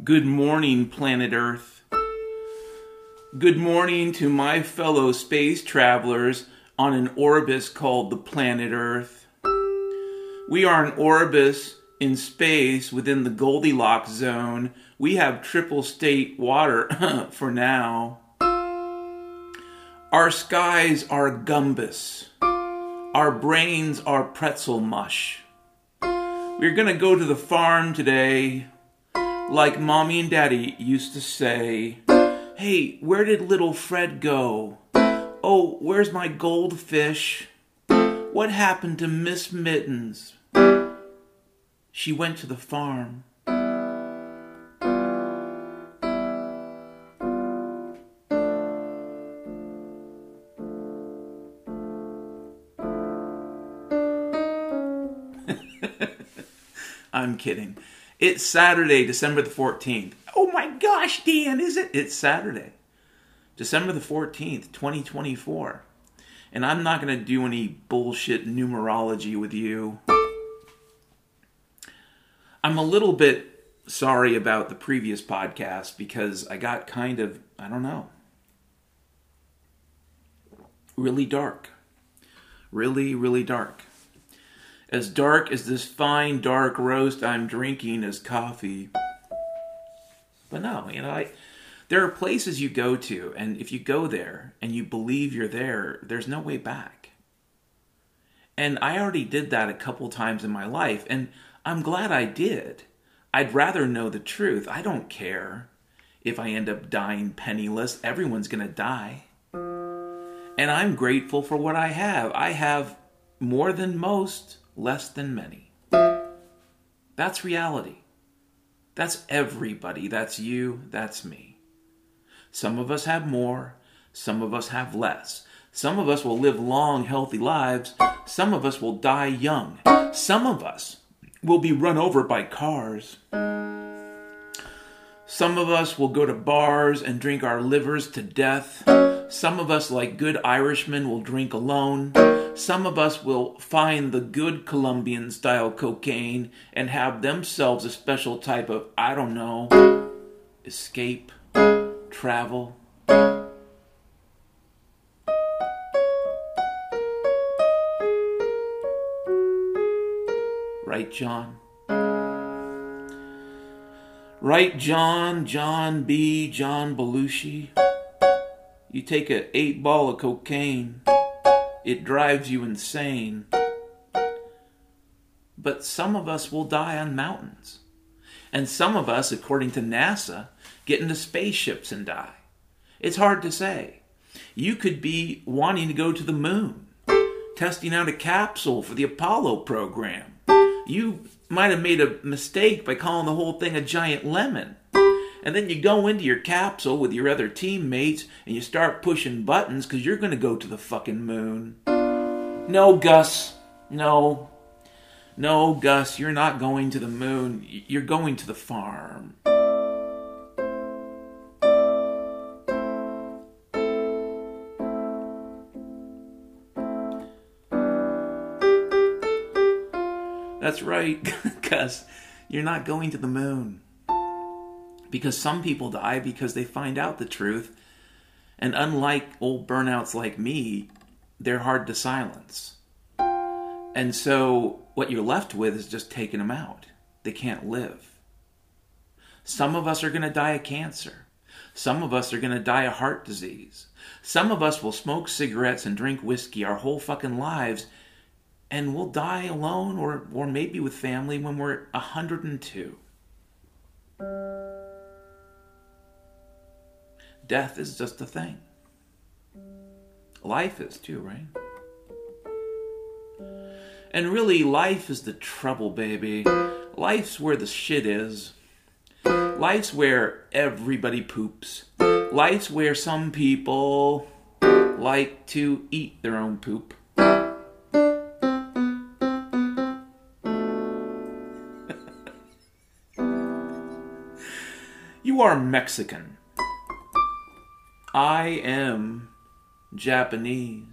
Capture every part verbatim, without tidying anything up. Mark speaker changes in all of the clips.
Speaker 1: Good morning, planet Earth. Good morning to my fellow space travelers on an orbis called the planet Earth. We are an orbis in space within the Goldilocks zone. We have triple state water for now. Our skies are gumbus. Our brains are pretzel mush. We're gonna go to the farm today, like Mommy and Daddy used to say. Hey, where did little Fred go? Oh, where's my goldfish? What happened to Miss Mittens? She went to the farm. I'm kidding. It's Saturday, December the fourteenth. Oh my gosh, Dan, is it? It's Saturday, December the fourteenth, twenty twenty-four. And I'm not going to do any bullshit numerology with you. I'm a little bit sorry about the previous podcast because I got kind of, I don't know, really dark. Really, really dark. As dark as this fine dark roast I'm drinking is coffee. But no, you know, I, there are places you go to, and if you go there and you believe you're there, there's no way back. And I already did that a couple times in my life, and I'm glad I did. I'd rather know the truth. I don't care if I end up dying penniless. Everyone's going to die. And I'm grateful for what I have. I have more than most, less than many. That's reality. That's everybody. That's you. That's me. Some of us have more. Some of us have less. Some of us will live long, healthy lives. Some of us will die young. Some of us will be run over by cars. Some of us will go to bars and drink our livers to death. Some of us, like good Irishmen, will drink alone. Some of us will find the good Colombian-style cocaine and have themselves a special type of, I don't know, escape, travel. Right, John? Right, John, John B., John Belushi? You take an eight ball of cocaine, it drives you insane. But some of us will die on mountains. And some of us, according to NASA, get into spaceships and die. It's hard to say. You could be wanting to go to the moon, testing out a capsule for the Apollo program. You might have made a mistake by calling the whole thing a giant lemon. And then you go into your capsule with your other teammates and you start pushing buttons because you're going to go to the fucking moon. No, Gus. No. No, Gus, you're not going to the moon. You're going to the farm. That's right, Gus. You're not going to the moon. Because some people die because they find out the truth. And unlike old burnouts like me, they're hard to silence. And so what you're left with is just taking them out. They can't live. Some of us are going to die of cancer. Some of us are going to die of heart disease. Some of us will smoke cigarettes and drink whiskey our whole fucking lives. And we'll die alone or, or maybe with family when we're one hundred two. Death is just a thing. Life is too, right? And really, life is the trouble, baby. Life's where the shit is. Life's where everybody poops. Life's where some people like to eat their own poop. You are Mexican. I am Japanese.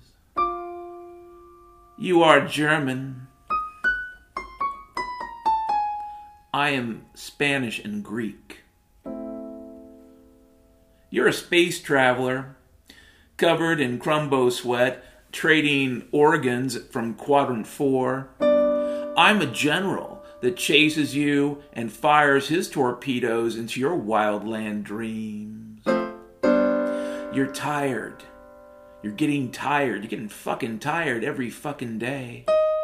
Speaker 1: You are German. I am Spanish and Greek. You're a space traveler, covered in Crumbo sweat, trading organs from Quadrant four. I'm a general that chases you and fires his torpedoes into your wildland dreams. You're tired. You're getting tired. You're getting fucking tired every fucking day.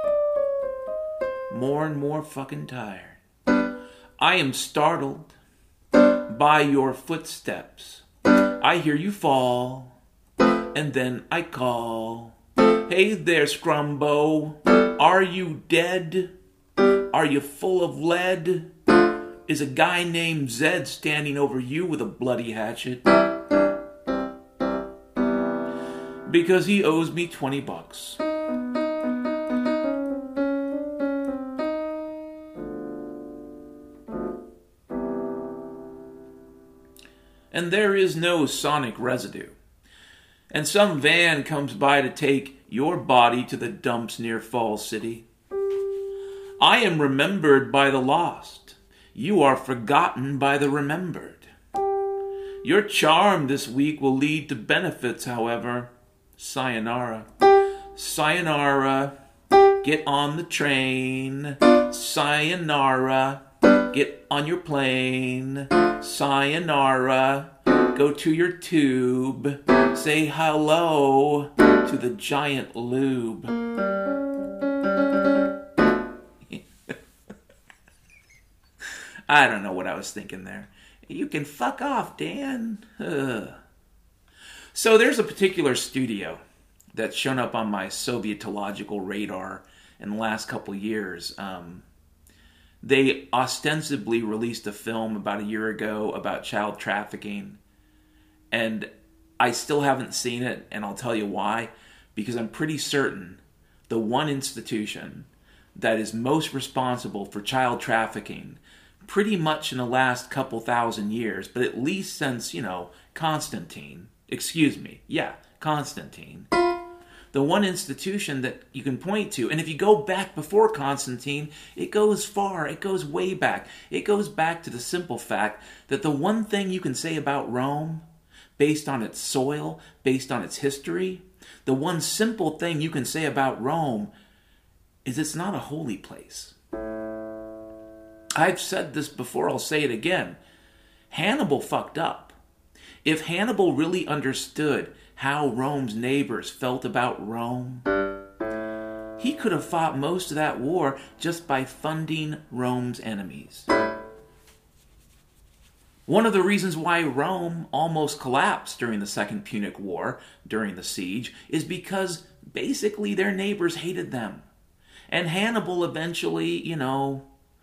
Speaker 1: More and more fucking tired. I am startled by your footsteps. I hear you fall, and then I call. Hey there, Scrumbo. Are you dead? Are you full of lead? Is a guy named Zed standing over you with a bloody hatchet? Because he owes me twenty bucks. And there is no sonic residue. And some van comes by to take your body to the dumps near Falls City. I am remembered by the lost. You are forgotten by the remembered. Your charm this week will lead to benefits, however. Sayonara. Sayonara. Get on the train. Sayonara. Get on your plane. Sayonara. Go to your tube. Say hello to the giant lube. I don't know what I was thinking there. You can fuck off, Dan. Ugh. So there's a particular studio that's shown up on my Sovietological radar in the last couple years. Um, they ostensibly released a film about a year ago about child trafficking. And I still haven't seen it, and I'll tell you why. Because I'm pretty certain the one institution that is most responsible for child trafficking pretty much in the last couple thousand years, but at least since, you know, Constantine. Excuse me. Yeah, Constantine. The one institution that you can point to, and if you go back before Constantine, it goes far, it goes way back. It goes back to the simple fact that the one thing you can say about Rome, based on its soil, based on its history, the one simple thing you can say about Rome is it's not a holy place. I've said this before, I'll say it again. Hannibal fucked up. If Hannibal really understood how Rome's neighbors felt about Rome, he could have fought most of that war just by funding Rome's enemies. One of the reasons why Rome almost collapsed during the Second Punic War, during the siege, is because basically their neighbors hated them. And Hannibal eventually, you know,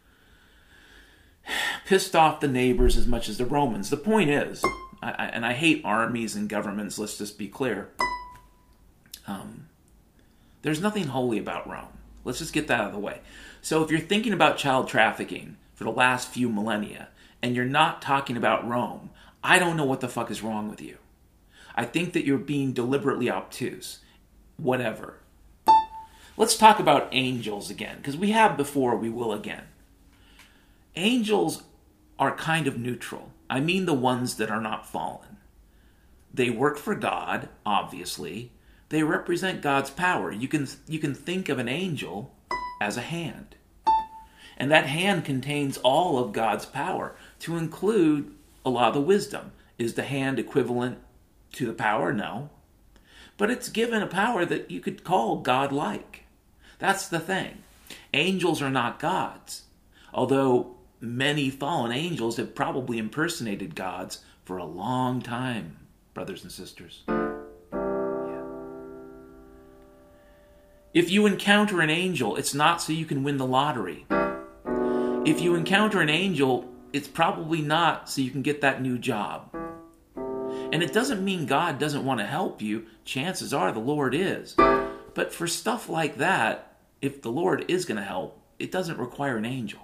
Speaker 1: pissed off the neighbors as much as the Romans. The point is, I, I, and I hate armies and governments, let's just be clear. Um, there's nothing holy about Rome. Let's just get that out of the way. So if you're thinking about child trafficking for the last few millennia, and you're not talking about Rome, I don't know what the fuck is wrong with you. I think that you're being deliberately obtuse. Whatever. Let's talk about angels again, because we have before, we will again. Angels are kind of neutral. I mean the ones that are not fallen. They work for God, obviously. They represent God's power. You can, you can think of an angel as a hand. And that hand contains all of God's power, to include a lot of the wisdom. Is the hand equivalent to the power? No. But it's given a power that you could call God-like. That's the thing. Angels are not gods. Although many fallen angels have probably impersonated gods for a long time, brothers and sisters. Yeah. If you encounter an angel, it's not so you can win the lottery. If you encounter an angel, it's probably not so you can get that new job. And it doesn't mean God doesn't want to help you. Chances are the Lord is. But for stuff like that, if the Lord is going to help, it doesn't require an angel.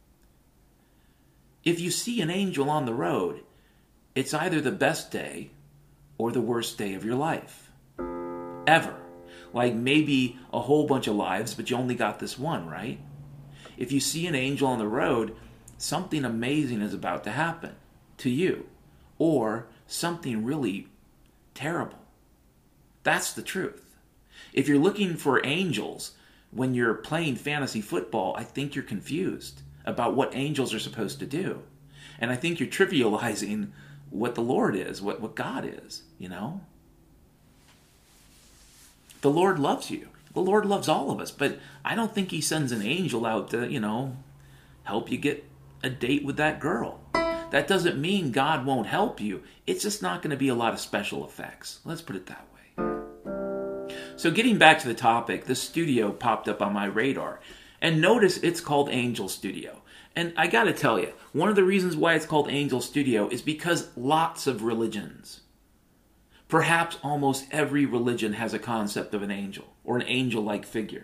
Speaker 1: If you see an angel on the road, it's either the best day or the worst day of your life. Ever. Like maybe a whole bunch of lives, but you only got this one, right? If you see an angel on the road, something amazing is about to happen to you. Or something really terrible. That's the truth. If you're looking for angels when you're playing fantasy football, I think you're confused about what angels are supposed to do. And I think you're trivializing what the Lord is, what, what God is, you know? The Lord loves you. The Lord loves all of us, but I don't think he sends an angel out to, you know, help you get a date with that girl. That doesn't mean God won't help you. It's just not going to be a lot of special effects. Let's put it that way. So getting back to the topic, the studio popped up on my radar. And notice it's called Angel Studio. And I got to tell you, one of the reasons why it's called Angel Studio is because lots of religions, perhaps almost every religion, has a concept of an angel or an angel-like figure.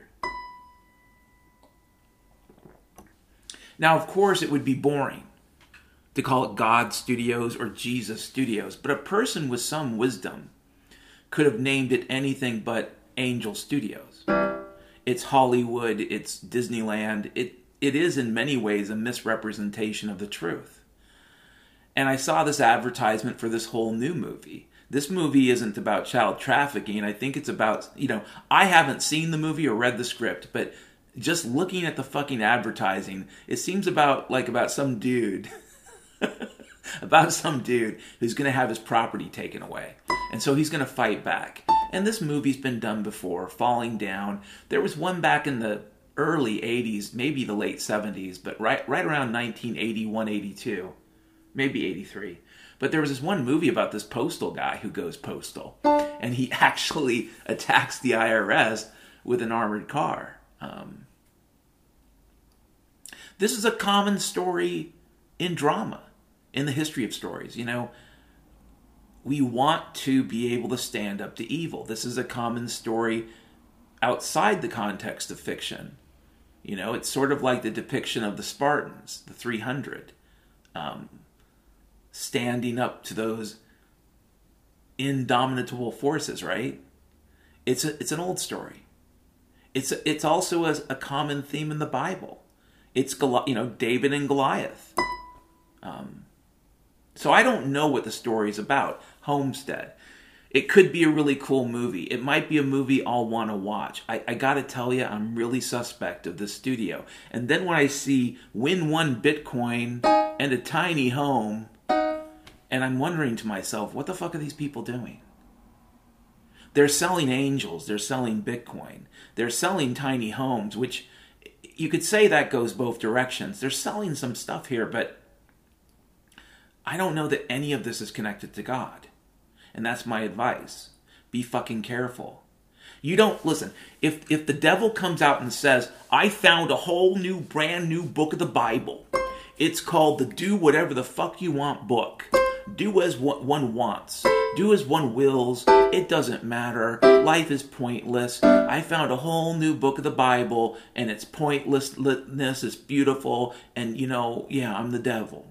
Speaker 1: Now, of course, it would be boring to call it God Studios or Jesus Studios, but a person with some wisdom could have named it anything but Angel Studios. It's Hollywood, it's Disneyland, it, it is in many ways a misrepresentation of the truth. And I saw this advertisement for this whole new movie. This movie isn't about child trafficking. I think it's about, you know, I haven't seen the movie or read the script, but just looking at the fucking advertising, it seems about like about some dude, about some dude who's going to have his property taken away. And so he's going to fight back. And this movie's been done before, Falling Down. There was one back in the early eighties, maybe the late seventies, but right, right around nineteen eighty-one, eighty-two, maybe eighty-three. But there was this one movie about this postal guy who goes postal. And he actually attacks the I R S with an armored car. Um, this is a common story in drama, in the history of stories. You know, we want to be able to stand up to evil. This is a common story outside the context of fiction. You know, it's sort of like the depiction of the Spartans, the three hundred. Um... standing up to those indomitable forces, right? It's a, it's an old story. It's a, it's also a, a common theme in the Bible. It's you know David and Goliath. Um, so I don't know what the story is about. Homestead. It could be a really cool movie. It might be a movie I'll want to watch. I, I got to tell you, I'm really suspect of this studio. And then when I see win one Bitcoin and a tiny home, and I'm wondering to myself, what the fuck are these people doing? They're selling angels. They're selling Bitcoin. They're selling tiny homes, which you could say that goes both directions. They're selling some stuff here, but I don't know that any of this is connected to God. And that's my advice. Be fucking careful. You don't, listen, if, if the devil comes out and says, I found a whole new, brand new book of the Bible. It's called the Do Whatever the Fuck You Want book. Do as one wants. Do as one wills. It doesn't matter. Life is pointless. I found a whole new book of the Bible, and its pointlessness is beautiful, and, you know, yeah, I'm the devil.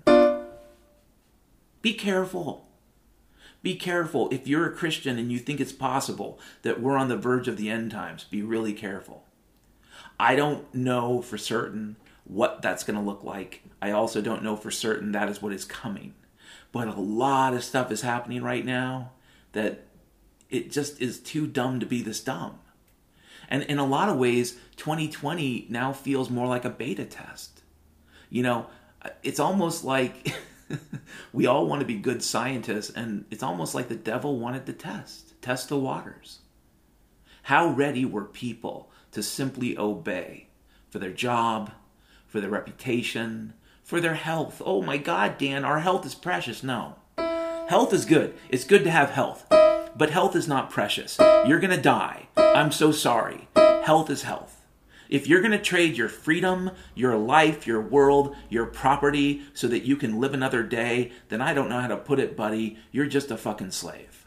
Speaker 1: Be careful. Be careful. If you're a Christian and you think it's possible that we're on the verge of the end times, be really careful. I don't know for certain what that's going to look like. I also don't know for certain that is what is coming. But a lot of stuff is happening right now that it just is too dumb to be this dumb. And in a lot of ways, twenty twenty now feels more like a beta test. You know, it's almost like we all want to be good scientists, and it's almost like the devil wanted to test, test the waters. How ready were people to simply obey for their job, for their reputation, for their health? Oh my God, Dan, our health is precious. No. Health is good. It's good to have health. But health is not precious. You're going to die. I'm so sorry. Health is health. If you're going to trade your freedom, your life, your world, your property so that you can live another day, then I don't know how to put it, buddy. You're just a fucking slave.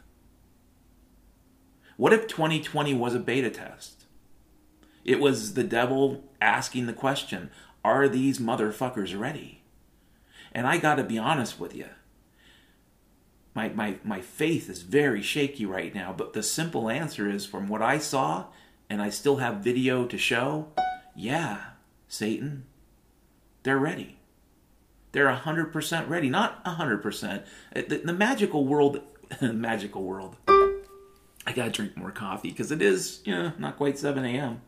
Speaker 1: What if twenty twenty was a beta test? It was the devil asking the question, are these motherfuckers ready? And I got to be honest with you. My, my, my faith is very shaky right now, but the simple answer is, from what I saw, and I still have video to show, yeah, Satan, they're ready. They're one hundred percent ready. Not one hundred percent. The, the magical world, magical world. I gotta drink more coffee because it is, you know, not quite seven a.m.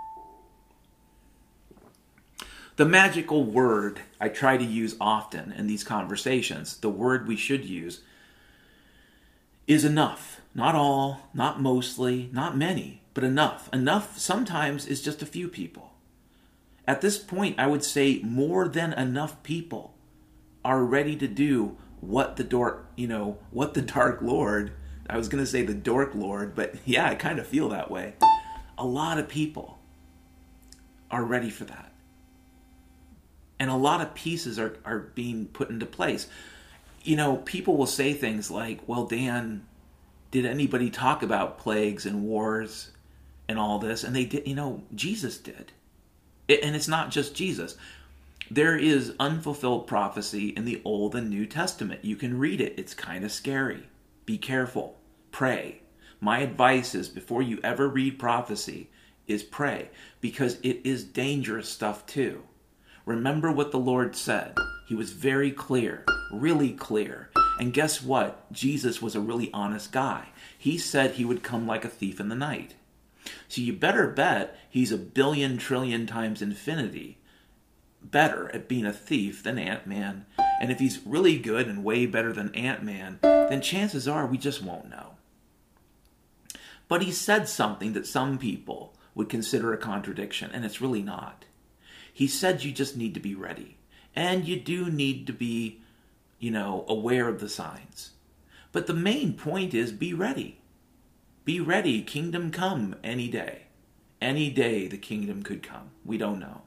Speaker 1: The magical word I try to use often in these conversations, the word we should use, is enough. Not all, not mostly, not many, but enough. Enough sometimes is just a few people. At this point, I would say more than enough people are ready to do what the dork, you know, what the Dark Lord, I was going to say the Dork Lord, but yeah, I kind of feel that way. A lot of people are ready for that. And a lot of pieces are, are being put into place. You know, people will say things like, well, Dan, did anybody talk about plagues and wars and all this? And they did, you know, Jesus did. It, and it's not just Jesus. There is unfulfilled prophecy in the Old and New Testament. You can read it. It's kind of scary. Be careful. Pray. My advice is, before you ever read prophecy, is pray. Because it is dangerous stuff too. Remember what the Lord said. He was very clear, really clear. And guess what? Jesus was a really honest guy. He said he would come like a thief in the night. So you better bet he's a billion trillion times infinity better at being a thief than Ant-Man. And if he's really good and way better than Ant-Man, then chances are we just won't know. But he said something that some people would consider a contradiction, and it's really not. He said you just need to be ready. And you do need to be, you know, aware of the signs. But the main point is be ready. Be ready. Kingdom come any day. Any day the kingdom could come. We don't know.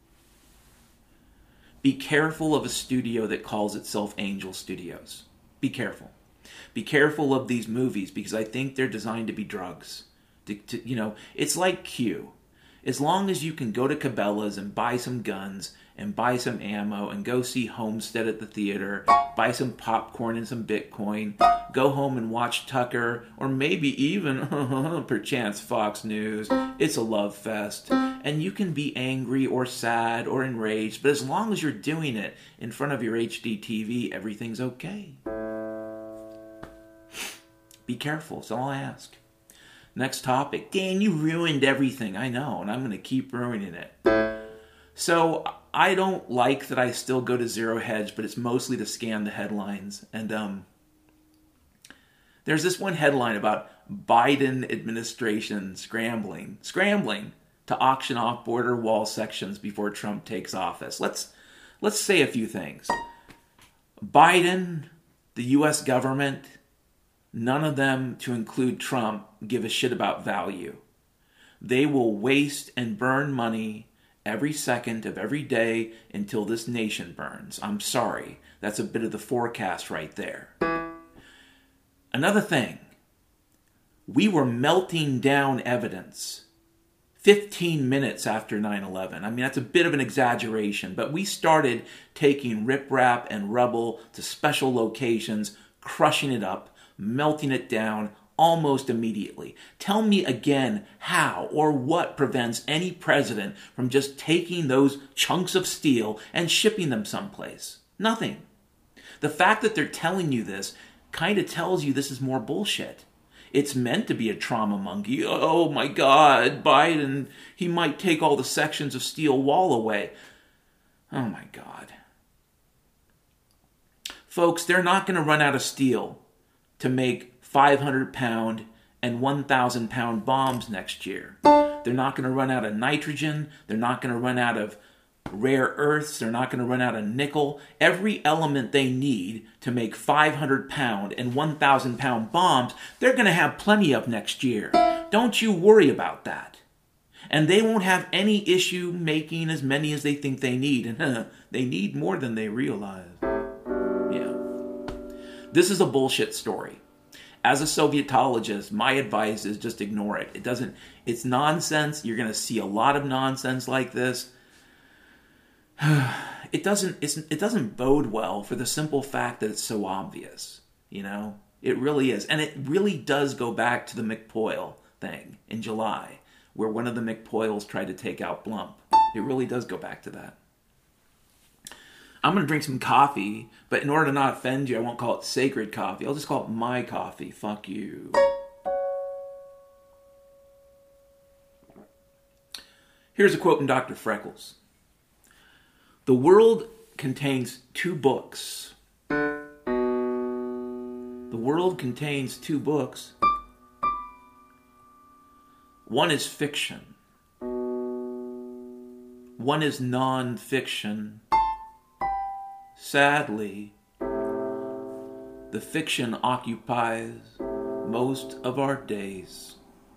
Speaker 1: Be careful of a studio that calls itself Angel Studios. Be careful. Be careful of these movies because I think they're designed to be drugs. To, to, you know, it's like Q. As long as you can go to Cabela's and buy some guns and buy some ammo and go see Homestead at the theater, buy some popcorn and some Bitcoin, go home and watch Tucker, or maybe even, perchance, Fox News. It's a love fest. And you can be angry or sad or enraged, but as long as you're doing it in front of your H D T V, everything's okay. Be careful, that's all I ask. Next topic. Dan, you ruined everything. I know, and I'm going to keep ruining it. So, I don't like that I still go to Zero Hedge, but it's mostly to scan the headlines. And um, there's this one headline about Biden administration scrambling, scrambling to auction off border wall sections before Trump takes office. Let's let's say a few things. Biden, the U S government, none of them, to include Trump, give a shit about value. They will waste and burn money every second of every day until this nation burns. I'm sorry. That's a bit of the forecast right there. Another thing. We were melting down evidence fifteen minutes after nine eleven. I mean, that's a bit of an exaggeration, but we started taking riprap and rubble to special locations, crushing it up, melting it down almost immediately. Tell me again how or what prevents any president from just taking those chunks of steel and shipping them someplace. Nothing. The fact that they're telling you this kind of tells you this is more bullshit. It's meant to be a trauma monkey. Oh my God, Biden, he might take all the sections of steel wall away. Oh my God. Folks, they're not going to run out of steel to make five hundred pound and one thousand pound bombs next year. They're not going to run out of nitrogen. They're not going to run out of rare earths. They're not going to run out of nickel. Every element they need to make five hundred pound and one thousand pound bombs, they're going to have plenty of next year. Don't you worry about that. And they won't have any issue making as many as they think they need. And they need more than they realize. Yeah. This is a bullshit story. As a Sovietologist, my advice is just ignore it. It doesn't, it's nonsense. You're going to see a lot of nonsense like this. It doesn't, it's, it doesn't bode well for the simple fact that it's so obvious. You know, it really is. And it really does go back to the McPoyle thing in July, where one of the McPoyles tried to take out Blump. It really does go back to that. I'm going to drink some coffee, but in order to not offend you, I won't call it sacred coffee. I'll just call it my coffee. Fuck you. Here's a quote from Doctor Freckles. The world contains two books. The world contains two books. One is fiction. One is non-fiction. Sadly, the fiction occupies most of our days.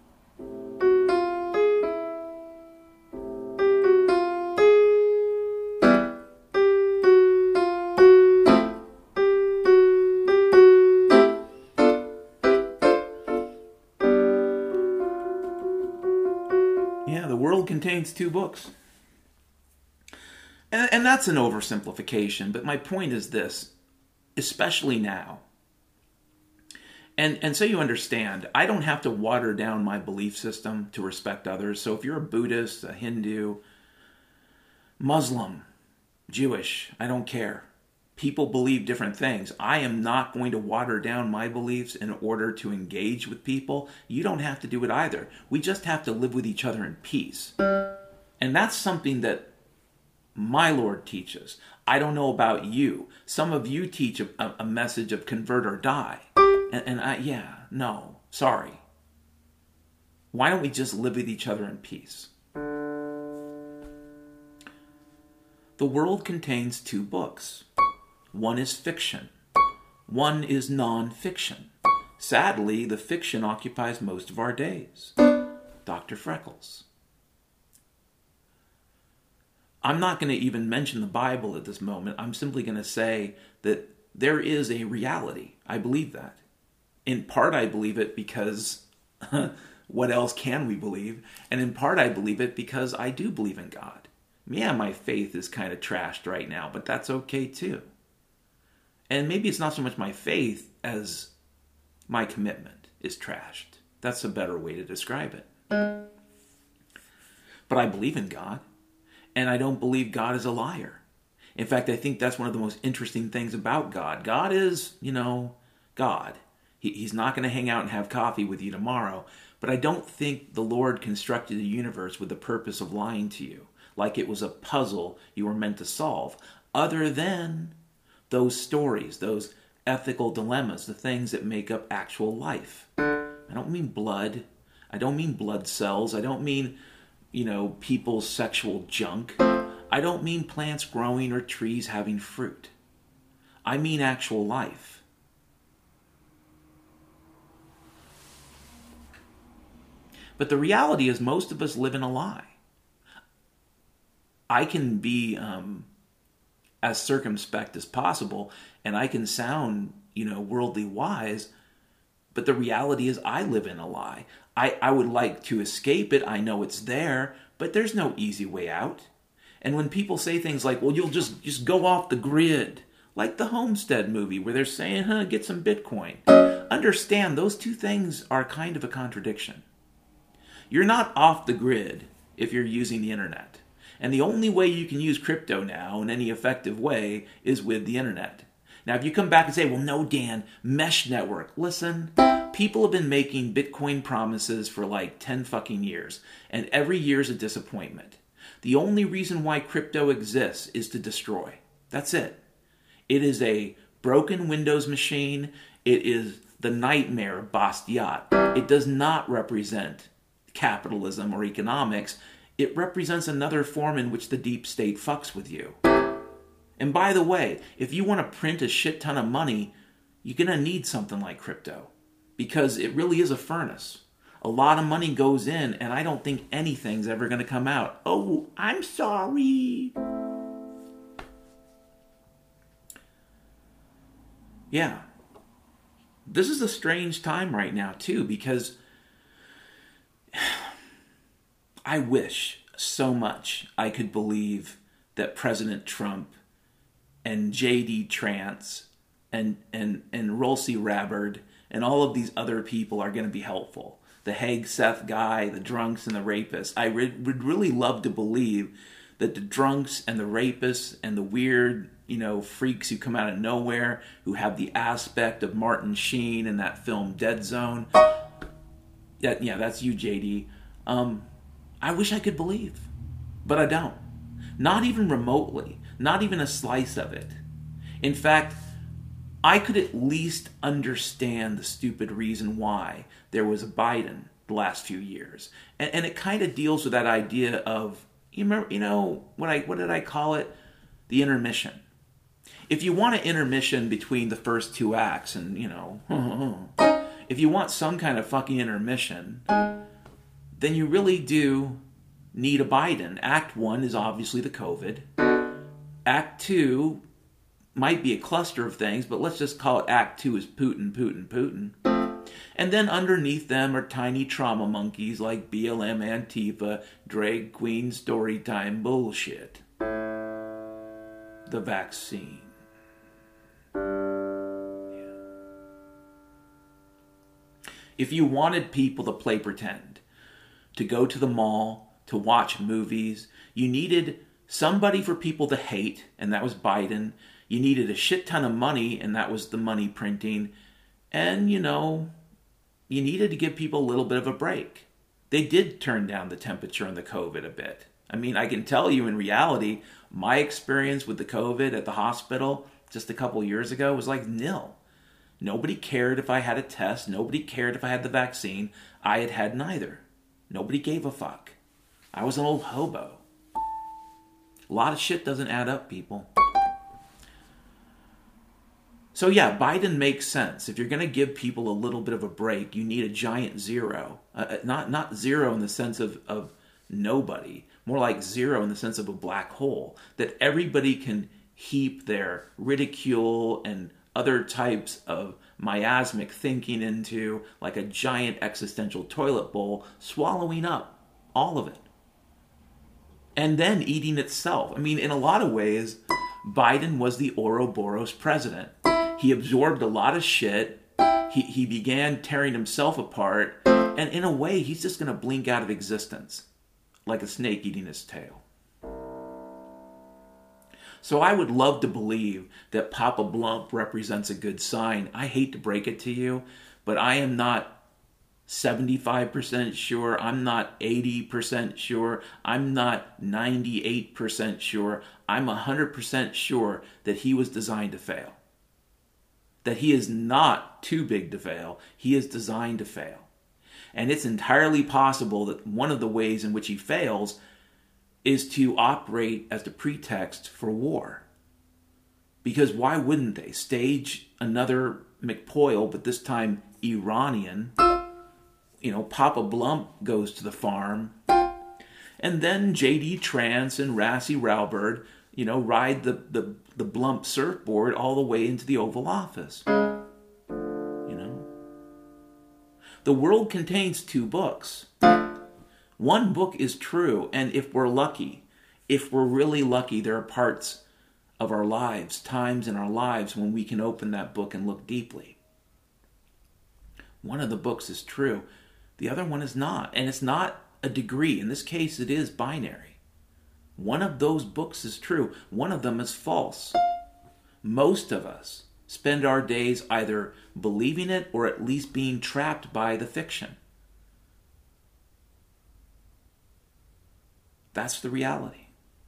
Speaker 1: Yeah, the world contains two books. And, and that's an oversimplification, but my point is this, especially now. And, and so you understand, I don't have to water down my belief system to respect others. So if you're a Buddhist, a Hindu, Muslim, Jewish, I don't care. People believe different things. I am not going to water down my beliefs in order to engage with people. You don't have to do it either. We just have to live with each other in peace. And that's something that my Lord teaches. I don't know about you. Some of you teach a, a message of convert or die. And, and I, yeah, no, sorry. Why don't we just live with each other in peace? The world contains two books. One is fiction. One is non-fiction. Sadly, the fiction occupies most of our days. Doctor Freckles. I'm not going to even mention the Bible at this moment. I'm simply going to say that there is a reality. I believe that. In part, I believe it because what else can we believe? And in part, I believe it because I do believe in God. Yeah, my faith is kind of trashed right now, but that's okay too. And maybe it's not so much my faith as my commitment is trashed. That's a better way to describe it. But I believe in God. And I don't believe God is a liar. In fact, I think that's one of the most interesting things about God. God is, you know, God. He, he's not going to hang out and have coffee with you tomorrow. But I don't think the Lord constructed the universe with the purpose of lying to you, like it was a puzzle you were meant to solve, other than those stories, those ethical dilemmas, the things that make up actual life. I don't mean blood. I don't mean blood cells. I don't mean, you know, people's sexual junk. I don't mean plants growing or trees having fruit. I mean actual life. But the reality is most of us live in a lie. I can be um, as circumspect as possible, and I can sound, you know, worldly wise, but the reality is I live in a lie. I, I would like to escape it. I know it's there, but there's no easy way out. And when people say things like, well, you'll just, just go off the grid, like the Homestead movie where they're saying, huh, get some Bitcoin. Understand, those two things are kind of a contradiction. You're not off the grid if you're using the internet. And the only way you can use crypto now in any effective way is with the internet. Now, if you come back and say, well, no, Dan, mesh network. Listen, people have been making Bitcoin promises for like ten fucking years. And every year is a disappointment. The only reason why crypto exists is to destroy. That's it. It is a broken Windows machine. It is the nightmare of Bastiat. It does not represent capitalism or economics. It represents another form in which the deep state fucks with you. And by the way, if you want to print a shit ton of money, you're going to need something like crypto. Because it really is a furnace. A lot of money goes in, and I don't think anything's ever going to come out. Oh, I'm sorry. Yeah. This is a strange time right now, too, because I wish so much I could believe that President Trump and J D Trance and, and, and Rolsey Rabbard and all of these other people are going to be helpful. The Hague Seth guy, the drunks and the rapists. I re- would really love to believe that the drunks and the rapists and the weird, you know, freaks who come out of nowhere, who have the aspect of Martin Sheen in that film Dead Zone. Yeah, yeah, that's you, J D. Um, I wish I could believe, but I don't. Not even remotely. Not even a slice of it. In fact, I could at least understand the stupid reason why there was a Biden the last few years. And, and it kind of deals with that idea of, you remember, you know, what I what did I call it? The intermission. If you want an intermission between the first two acts and, you know, if you want some kind of fucking intermission, then you really do need a Biden. Act one is obviously the COVID. Act two might be a cluster of things, but let's just call it Act two is Putin, Putin, Putin. And then underneath them are tiny trauma monkeys like B L M, Antifa, drag queen, story time bullshit. The vaccine. Yeah. If you wanted people to play pretend, to go to the mall, to watch movies, you needed somebody for people to hate, and that was Biden. You needed a shit ton of money, and that was the money printing. And, you know, you needed to give people a little bit of a break. They did turn down the temperature on the COVID a bit. I mean, I can tell you in reality, my experience with the COVID at the hospital just a couple years ago was like nil. Nobody cared if I had a test. Nobody cared if I had the vaccine. I had had neither. Nobody gave a fuck. I was an old hobo. A lot of shit doesn't add up, people. So yeah, Biden makes sense. If you're going to give people a little bit of a break, you need a giant zero. Uh, not not zero in the sense of, of nobody. More like zero in the sense of a black hole. That everybody can heap their ridicule and other types of miasmic thinking into, like a giant existential toilet bowl, swallowing up all of it. And then eating itself. I mean, in a lot of ways, Biden was the Ouroboros president. He absorbed a lot of shit. He, he began tearing himself apart. And in a way, he's just going to blink out of existence. Like a snake eating his tail. So I would love to believe that Papa Blump represents a good sign. I hate to break it to you, but I am not seventy-five percent sure. I'm not eighty percent sure. I'm not ninety-eight percent sure. I'm one hundred percent sure that he was designed to fail. That he is not too big to fail. He is designed to fail. And it's entirely possible that one of the ways in which he fails is to operate as the pretext for war. Because why wouldn't they stage another McPoyle, but this time Iranian? You know, Papa Blump goes to the farm. And then J D Trance and Rassie Raubert, you know, ride the, the, the Blump surfboard all the way into the Oval Office. You know? The world contains two books. One book is true, and if we're lucky, if we're really lucky, there are parts of our lives, times in our lives when we can open that book and look deeply. One of the books is true. The other one is not. And it's not a degree. In this case, it is binary. One of those books is true. One of them is false. Most of us spend our days either believing it or at least being trapped by the fiction. That's the reality.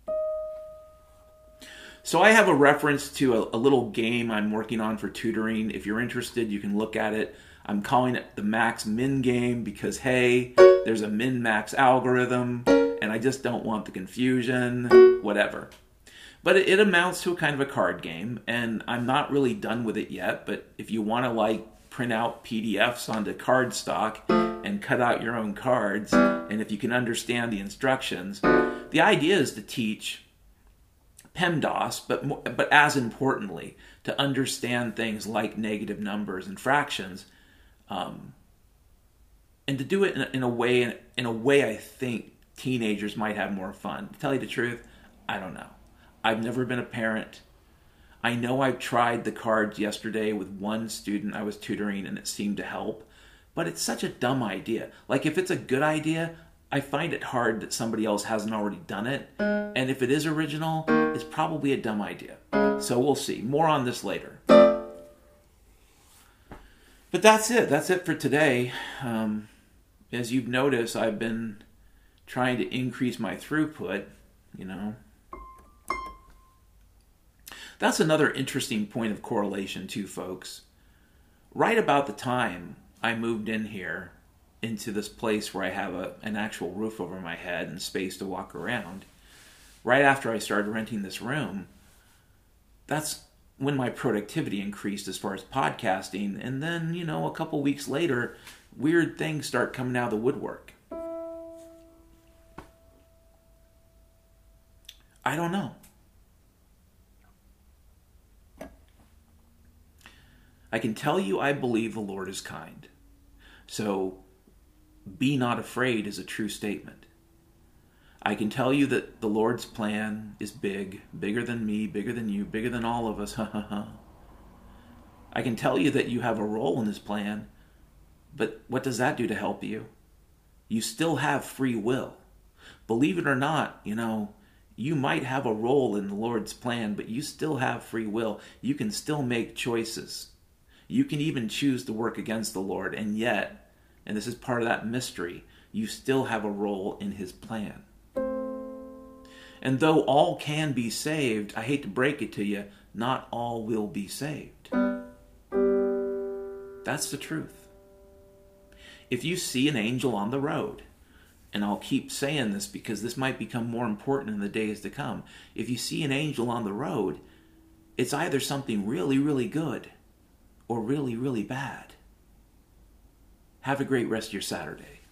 Speaker 1: So I have a reference to a, a little game I'm working on for tutoring. If you're interested, you can look at it. I'm calling it the Max-Min game because, hey, there's a min-max algorithm, and I just don't want the confusion, whatever. But it, it amounts to a kind of a card game, and I'm not really done with it yet, but if you want to, like, print out P D Fs onto cardstock and cut out your own cards, and if you can understand the instructions, the idea is to teach PEMDAS, but more, but as importantly, to understand things like negative numbers and fractions, um, and to do it in a, in a way in, in a way I think teenagers might have more fun. To tell you the truth, I don't know. I've never been a parent. I know I've tried the cards yesterday with one student I was tutoring and it seemed to help, but it's such a dumb idea. Like if it's a good idea, I find it hard that somebody else hasn't already done it. And if it is original, it's probably a dumb idea. So we'll see. More on this later. But that's it. That's it for today. Um, as you've noticed, I've been trying to increase my throughput, you know. That's another interesting point of correlation too, folks. Right about the time I moved in here, into this place where I have a, an actual roof over my head and space to walk around, right after I started renting this room, that's when my productivity increased as far as podcasting. And then, you know, a couple weeks later, weird things start coming out of the woodwork. I don't know. I can tell you I believe the Lord is kind. So, be not afraid is a true statement. I can tell you that the Lord's plan is big, bigger than me, bigger than you, bigger than all of us. Ha ha ha. I can tell you that you have a role in His plan, but what does that do to help you? You still have free will. Believe it or not, you know, you might have a role in the Lord's plan, but you still have free will. You can still make choices. You can even choose to work against the Lord, and yet, and this is part of that mystery, you still have a role in His plan. And though all can be saved, I hate to break it to you, not all will be saved. That's the truth. If you see an angel on the road, and I'll keep saying this because this might become more important in the days to come, if you see an angel on the road, it's either something really, really good or really, really bad. Have a great rest of your Saturday.